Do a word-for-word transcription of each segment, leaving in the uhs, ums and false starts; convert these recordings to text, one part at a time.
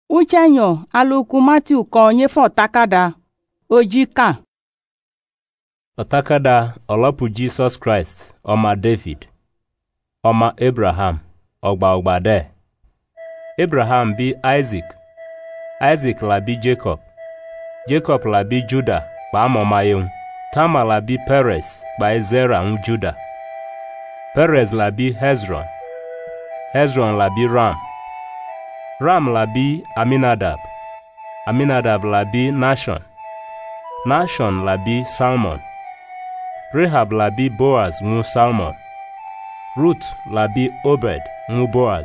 Uchenyo aluku Matthew ko nye fo takada ojika. Otakada olopu Jesus Christ ọma David ọma Abraham ọgba ọgbade. Abraham bi Isaac, Isaac la bi Jacob, Jacob la bi Juda ba amomayun, Tamar la bi Perez ba Zerah un Juda, Perez la bi Hezron, Hezron la bi Ram, Ram la bi Aminadab, Aminadab la bi Nashon, Nashon la bi Salmon, Rehab la bi Boaz ngu Salmon, Ruth la bi Obed ngu Boaz,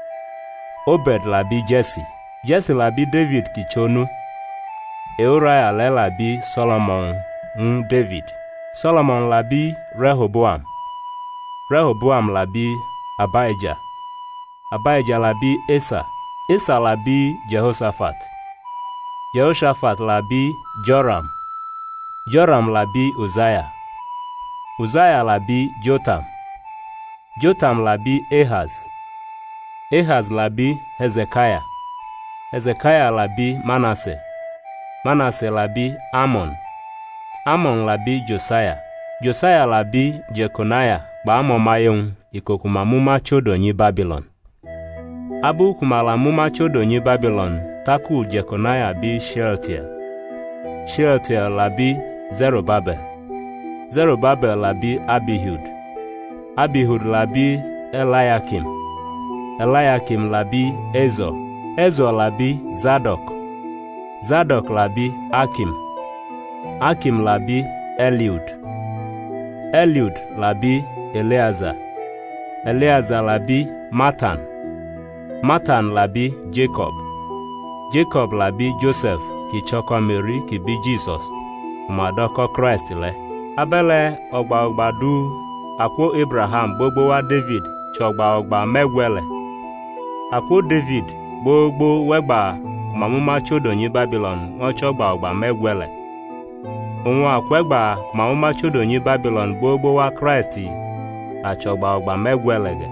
Obed la bi Jesse, Jesse la bi David kichonu, Euriah le la bi Solomon ngu David, Solomon la bi Rehoboam, Rehoboam la bi Abijah, Abijah la bi Asa, Asa la bi Jehoshaphat, Jehoshaphat la bi Joram, Joram la bi Uzziah, Uzziah la bi Jotam, Jotam la bi Ahaz, Ahaz la bi Hezekiah, Hezekiah la bi Manasseh, Manasseh la bi Amon, Amon la bi Josiah, Josiah la bi Jeconiah ba amomayun ikokuma muma chodo nyi Babylon. Abu kumala muma chodo nyi Babylon taku Jeconiah bi Shealtiel, Shealtiel la bi Zerubbabel, Zerubbabel la bi Abihud, Abihud la bi Eliakim, Eliakim la bi Ezor, Ezor la bi Zadok, Zadok la bi Akim, Akim la bi Eliud, Eliud la bi Eleazar, Eleazar la bi Matan, Matan la bi Jacob, Jacob la bi Joseph ki choko Mary ki bi Jesus, umadoko Christ le. Abele ogba ogba du akwo Abraham gbogbo wa David chogba ogba megwele. Akwo David gbogbo wegba mamuma chodo nyi Babylon won chogba ogba megwele. Onwo akwegba mamuma chodo nyi Babylon gbogbo wa Christ achogba ogba megwelege.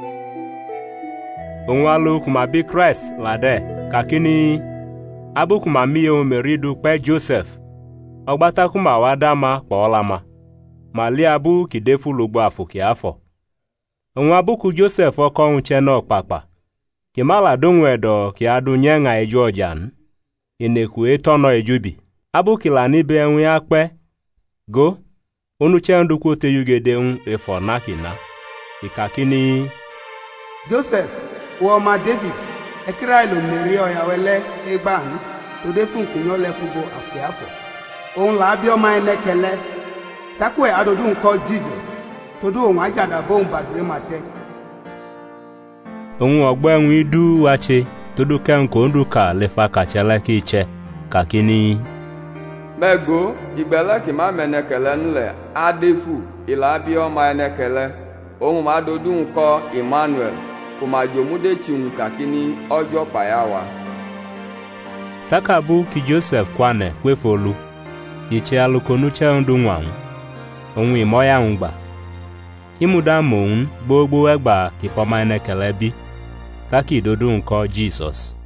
Onwo alu kuma bi Christ lade kakini abu kuma miyo meridu pe Joseph ogbata kuma wadama kpolama mali abu kidefu lugbo afuki afọ. Onwo abuku Joseph okonwu cheno papa kimala donwedo ki adu nyenga eju ojan ineku etono ejubi abu kilani be enwe akpe go onu chendu kwote yugede un efo nakina ikakini Joseph wo ma David ekira ilo meri oyawele egban to de fun kunyo le kubo afuki afọ on la bi o ma enekele takwe adodu nko Jesus to do on ajada bo mbadre mate onwu ogbo enwe idu wache to do kan ko nduka le fa kachele ki che kakini mego igbele ki ma menekele nle adefu ila bi o ma enekele ohun ma dodu nko Emmanuel kuma jomude chiun kakini ojo payawa. Takabu ki Joseph kwane kwefolu iche alukonu che ndu nwan onwu imoya ngba imuda moun gbogbo egba ki foma enekele bi kaki dodu nko Jesus.